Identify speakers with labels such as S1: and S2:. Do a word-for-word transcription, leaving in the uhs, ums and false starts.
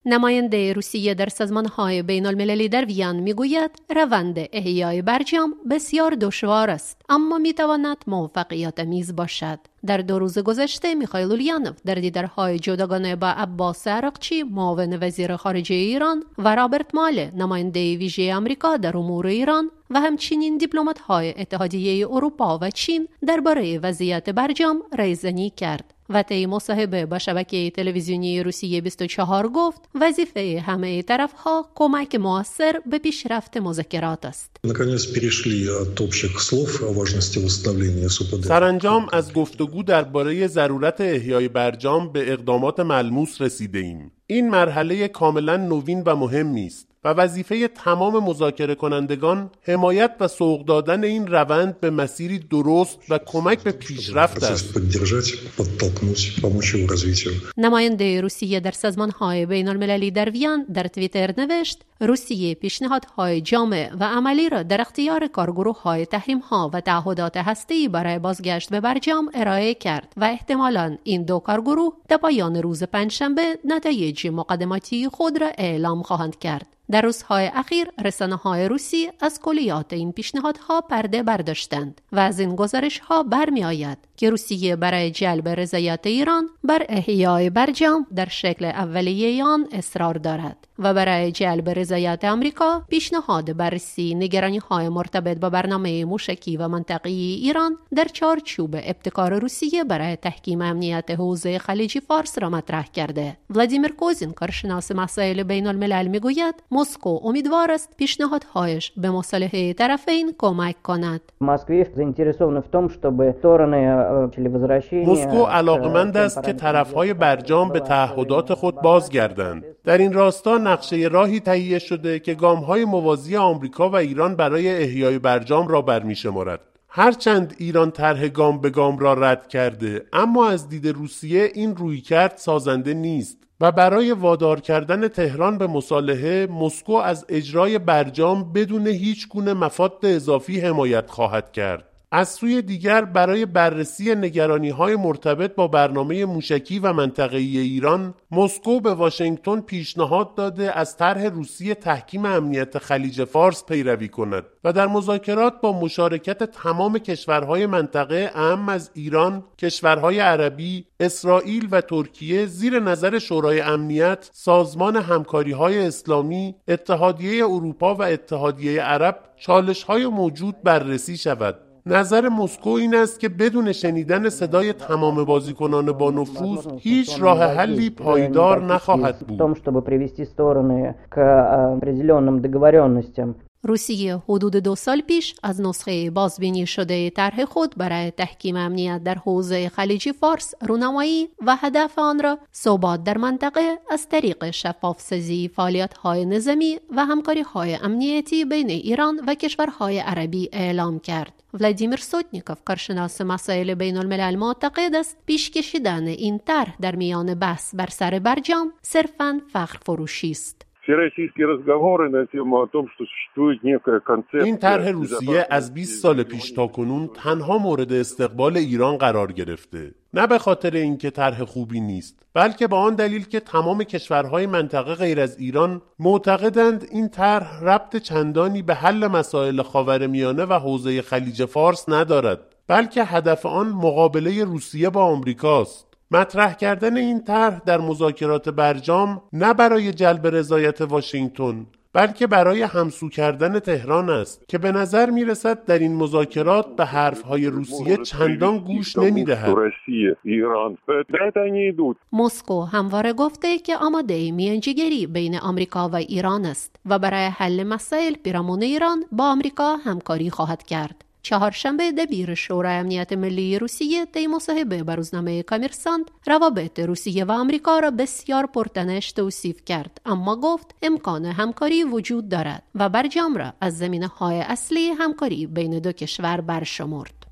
S1: نماینده روسیه در سازمان‌های بین‌المللی در وین می‌گوید روند احیای برجام بسیار دشوار است، اما می‌تواند موفقیت‌آمیز باشد. در دو روز گذشته میخائیل اولیانوف در دیدارهای جداگانه با عباس عراقچی معاون وزیر خارجه ایران و رابرت ماله نماینده ویژه آمریکا در امور ایران و همچنین دیپلمات‌های اتحادیه اروپا و چین درباره وضعیت برجام رایزنی کرد. و طی مصاحبه با شبکه تلویزیونی روسیه بیست و چهار گفت وظیفه همه طرف‌ها کمک مؤثر به پیشرفت مذاکرات است.
S2: سرانجام از گفتگو درباره ضرورت احیای برجام به اقدامات ملموس رسیده ایم. این مرحله کاملا نوین و مهمی است و وظیفه تمام مذاکره کنندگان حمایت و سوق دادن این روند به مسیری درست و کمک به پیشرفت است.
S1: نماینده روسیه در سازمان‌های بین‌المللی در وین در توییتر نوشت روسیه پیشنهادهای جامع و عملی را در اختیار کارگروه‌های تحریم‌ها و تعهدات هسته‌ای برای بازگشت به برجام ارائه کرد و احتمالاً این دو کارگروه تا پایان روز پنجشنبه نتایج مقدماتی خود را اعلام خواهند کرد. در روزهای اخیر رسانه‌های روسی از کلیات این پیشنهادها پرده برداشتند و از این گزارش‌ها برمی آید که روسیه برای جلب رضایت ایران بر احیای برجام در شکل اولیه آن اصرار دارد و برای جلب رضایت آمریکا پیشنهاد بررسی نگرانی‌های مرتبط با برنامه موشکی و منطقه‌ای ایران در چارچوب ابتکار روسیه برای تحکیم امنیت حوزه خلیج فارس را مطرح کرده. ولادیمیر کوزین کارشناس مسائل بین‌الملل می‌گوید مسکو امیدوار است پیشنهادهایش به مصالحه طرفین کمک کند.
S2: مسکو علاقمند است که طرفهای برجام به تعهدات خود بازگردند. در این راستا نقشه راهی تهیه شده که گام‌های موازی آمریکا و ایران برای احیای برجام را برمی‌شمارد. هرچند ایران طرح گام به گام را رد کرده، اما از دید روسیه این رویکرد سازنده نیست و برای وادار کردن تهران به مصالحه، مسکو از اجرای برجام بدون هیچ گونه مفاد اضافی حمایت خواهد کرد. از سوی دیگر برای بررسی نگرانی‌های مرتبط با برنامه موشکی و منطقه‌ای ایران، مسکو به واشنگتن پیشنهاد داده از طرح روسیه تحکیم امنیت خلیج فارس پیروی کند و در مذاکرات با مشارکت تمام کشورهای منطقه اهم از ایران، کشورهای عربی، اسرائیل و ترکیه زیر نظر شورای امنیت، سازمان همکاری‌های اسلامی، اتحادیه اروپا و اتحادیه عرب چالش‌های موجود بررسی شود. نظر مسکو این است که بدون شنیدن صدای تمام بازیکنان با نفوذ هیچ راه حلی پایدار نخواهد بود.
S1: روسیه حدود دو سال پیش از نسخه بازبینی شده طرح خود برای تحکیم امنیت در حوزه خلیج فارس رونمایی و هدف آن را ثبات در منطقه از طریق شفاف‌سازی فعالیت‌های نظامی و همکاری‌های امنیتی بین ایران و کشورهای عربی اعلام کرد. ولادیمیر سوتنیکوف کارشناس مسائل بین‌الملل معتقد است پیش کشیدن این طرح در میان بحث بر سر برجام صرفاً فخر فروشی است.
S2: این طرح روسیه از بیست سال پیش تا کنون تنها مورد استقبال ایران قرار گرفته. نه به خاطر اینکه طرح خوبی نیست، بلکه به آن دلیل که تمام کشورهای منطقه غیر از ایران معتقدند این طرح ربط چندانی به حل مسائل خاورمیانه و حوزه خلیج فارس ندارد، بلکه هدف آن مقابله روسیه با آمریکاست. مطرح کردن این طرح در مذاکرات برجام نه برای جلب رضایت واشنگتن، بلکه برای همسو کردن تهران است که به نظر می رسد در این مذاکرات به حرفهای روسیه چندان گوش نمی دهد.
S1: مسکو همواره گفته که آماده میانجیگری بین آمریکا و ایران است و برای حل مسائل پیرامون ایران با آمریکا همکاری خواهد کرد. چهارشنبه دبیر شورای امنیت ملی روسیه طی مصاحبه با روزنامه کامرسانت روابط روسیه و آمریکا را بسیار پرتنش توصیف کرد، اما گفت امکان همکاری وجود دارد و برجام را از زمینه‌های اصلی همکاری بین دو کشور برشمرد.